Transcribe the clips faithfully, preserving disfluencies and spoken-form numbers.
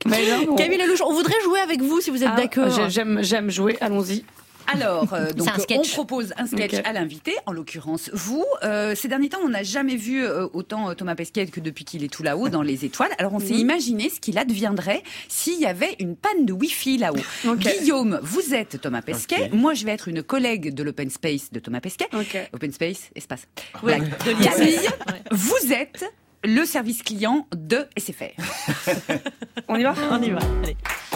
Mais non, Camille Lelouch, on voudrait jouer avec vous si vous êtes ah, d'accord. J'aime, j'aime jouer, allons-y. Alors, euh, donc un on propose un sketch okay. à l'invité, en l'occurrence vous. Euh, ces derniers temps, on n'a jamais vu euh, autant Thomas Pesquet que depuis qu'il est tout là-haut dans les étoiles. Alors on mmh. s'est imaginé ce qu'il adviendrait s'il y avait une panne de Wi-Fi là-haut. Okay. Guillaume, vous êtes Thomas Pesquet. Okay. Moi, je vais être une collègue de l'Open Space de Thomas Pesquet. Okay. Open Space, espace. Oui, Camille, ouais. vous êtes le service client de S F R. On y va ? On y va. Allez.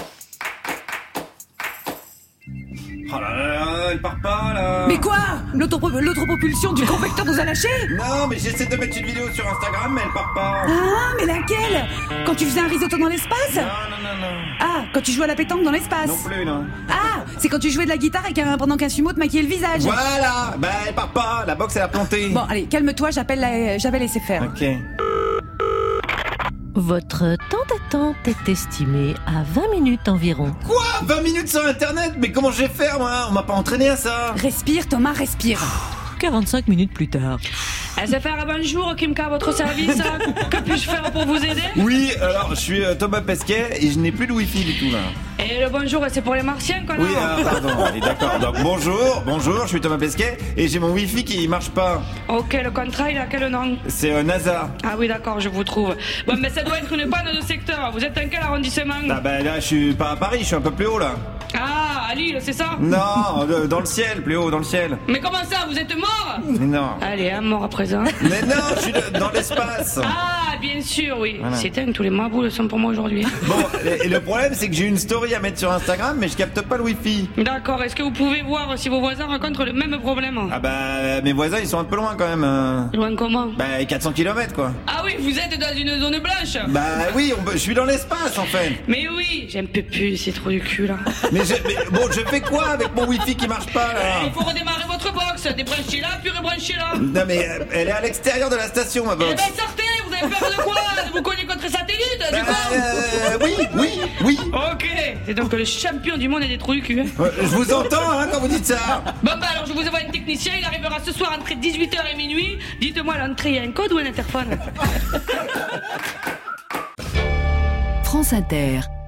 Oh là là, elle part pas là. Mais quoi ? L'autopropulsion du convecteur nous a lâchés ? Non, mais j'essaie de mettre une vidéo sur Instagram, mais elle part pas. Ah, mais laquelle ? Quand tu faisais un risotto dans l'espace ? Non, non, non, non. Ah, quand tu jouais à la pétanque dans l'espace ? Non plus, non. Ah, c'est quand tu jouais de la guitare et qu'un, pendant qu'un sumo te maquillait le visage. Voilà, bah elle part pas, la box elle a planté. Bon, allez, calme-toi, j'appelle, la, j'appelle S F R. Ok. Votre temps d'attente est estimé à vingt minutes environ. Quoi ? vingt minutes sur internet ? Mais comment je vais faire moi ? On m'a pas entraîné à ça. Respire Thomas, respire. quarante-cinq minutes plus tard. S F R, bonjour, Kimka, à votre service. Que puis-je faire pour vous aider ? Oui, alors je suis euh, Thomas Pesquet et je n'ai plus de wifi du tout là. Et le bonjour, c'est pour les martiens, quoi. Oui, euh, pardon, allez, d'accord. Donc bonjour, bonjour, je suis Thomas Pesquet et j'ai mon wifi qui marche pas. Ok, le contrat, il a quel nom ? C'est euh, NASA. Ah oui, d'accord, je vous trouve. Bon, mais ça doit être une panne de secteur. Vous êtes dans quel arrondissement ? Ah bah là, je suis pas à Paris, je suis un peu plus haut là. Ah, à Lille, c'est ça ? Non, de, dans le ciel, plus haut, dans le ciel. Mais comment ça, vous êtes mort ? Mais non. Allez, hein, mort à présent. Mais non, je suis de, dans l'espace. Ah, bien sûr, oui. Voilà. C'est dingue, tous les marboules sont pour moi aujourd'hui. Bon, et, et le problème, c'est que j'ai une story à mettre sur Instagram, mais je capte pas le wifi. D'accord, est-ce que vous pouvez voir si vos voisins rencontrent le même problème ? Ah bah, mes voisins, ils sont un peu loin quand même. Euh... Loin comment ? Bah, quatre cents kilomètres quoi. Ah oui, vous êtes dans une zone blanche ? Bah oui, on peut, je suis dans l'espace en fait. Mais oui, j'aime peu plus, c'est trop du cul là. Mais, je, mais bon, je fais quoi avec mon wifi qui marche pas là ? Il faut redémarrer votre box, débranchez là, puis rebranchez là. Non mais elle est à l'extérieur de la station ma box. Eh ben sortez, vous avez peur de quoi ? De vous cogner contre satellite, bah, du coup euh, Oui, oui, oui. Ok, c'est donc le champion du monde et des trous du cul. Hein. Ouais, je vous entends hein, quand vous dites ça. Bon bah alors je vous envoie un technicien, il arrivera ce soir entre dix-huit heures et minuit. Dites-moi l'entrée, il y a un code ou un interphone ? France Inter.